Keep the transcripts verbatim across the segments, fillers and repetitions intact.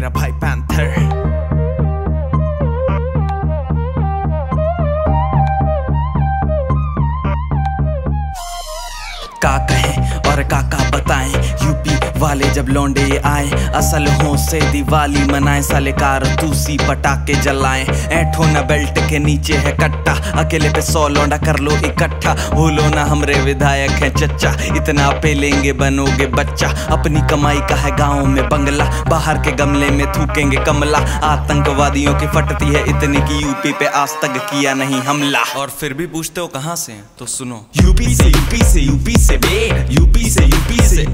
तेरा भाई पैंथर। का कहें और काका बताएं, यूपी वाले जब लौंडे आए असल हों से दिवाली मनाएं। साले कारतूसी पटाखे जलाएं, ऐठो न बेल्ट के नीचे है कट्टा, अकेले पे सौ लौंडा कर लो इकट्ठा। भूलो ना हमरे विधायक है चच्चा, इतना पे लेंगे बनोगे बच्चा। अपनी कमाई का है गाँव में बंगला, बाहर के गमले में थूकेंगे कमला। आतंकवादियों की फटती है इतनी की यूपी पे आज तक किया नहीं हमला। और फिर भी पूछते हो कहाँ से हैं, तो सुनो। यूपी से यूपी से यूपी से बे, यूपी से यूपी से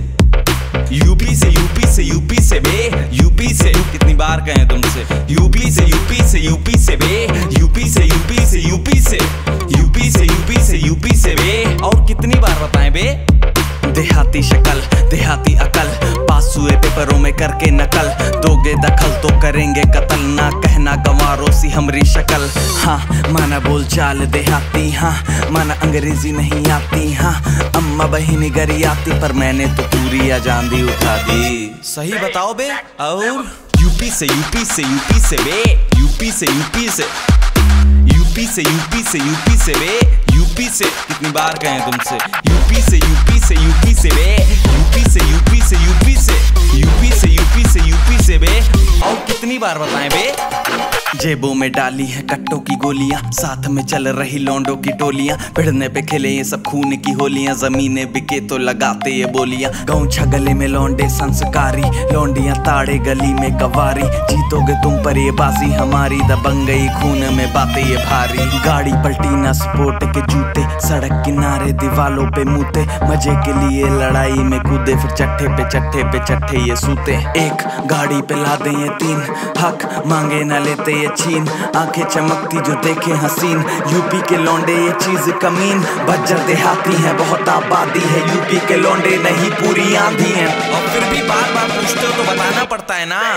यूपी से यूपी से यूपी से बे, यूपी से कितनी बार कहें तुमसे। यूपी से यूपी से यूपी से बे, यूपी से यूपी से यूपी से यूपी से यूपी से यूपी से बे। और कितनी बार बताएं बे। देहाती शक्ल देहाती अकल, पास हुए पेपरों में करके नकल। दोगे दखल तो करेंगे कत्ल, ना कहना गंवारो सी हमरी शक्ल। हाँ माना बोल चाल देहाती, हाँ माना अंग्रेजी नहीं आती, हाँ अम्मा बहिनी गरी आती, पर मैंने तो पूरी आजादी उठा दी। सही बताओ बे। और यूपी से यूपी से यूपी से बे, यूपी से यूपी से यूपी से यूपी से यूपी से बे, यूपी से कितनी बार कहें तुमसे। यूपी से यूपी से यूपी से बे, यूपी से यूपी से यूपी से यूपी से यूपी से यूपी से बे। और कितनी बार बताएं बे। जेबों में डाली है कट्टों की गोलियां, साथ में चल रही लौंडों की टोलियां। भिड़ने पे खेले ये सब खून की होलियां, जमीने बिके तो लगाते ये बोलियां। गौछा गले में लौंडे संस्कारी, लौंडियां ताड़े गली में कवारी। जीतोगे तुम पर ये बाजी हमारी, दबंग गई खून में बातें ये भारी। गाड़ी पलटी ना स्पोर्ट के जूते, सड़क किनारे दीवालों पे मूते। मजे के लिए लड़ाई में कूदे, फिर चट्टे पे चट्टे पे चट्टे ये सूते। एक गाड़ी पे ला दे ये तीन, हक मांगे ना लेते ये छीन। आंखें चमकती जो देखे हसीन, यूपी के लौंडे ये चीज कमीन। बज्जर देहाती है बहुत आबादी है, यूपी के लौंडे नहीं पूरी आंधी है। और फिर भी बार बार पूछते हो तो बताना पड़ता है ना।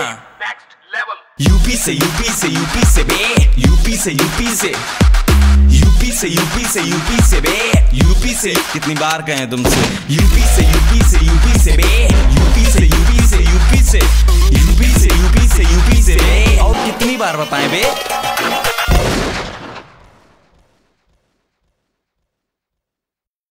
यूपी से यूपी से यूपी से बे, यूपी से यूपी से यूपी से यूपी से यूपी से बे, यूपी से कितनी बार कहें तुमसे। यूपी से यूपी से यूपी से बे, यूपी से यूपी से यूपी से यूपी से यूपी से यूपी से बे। और कितनी बार बताएं बे।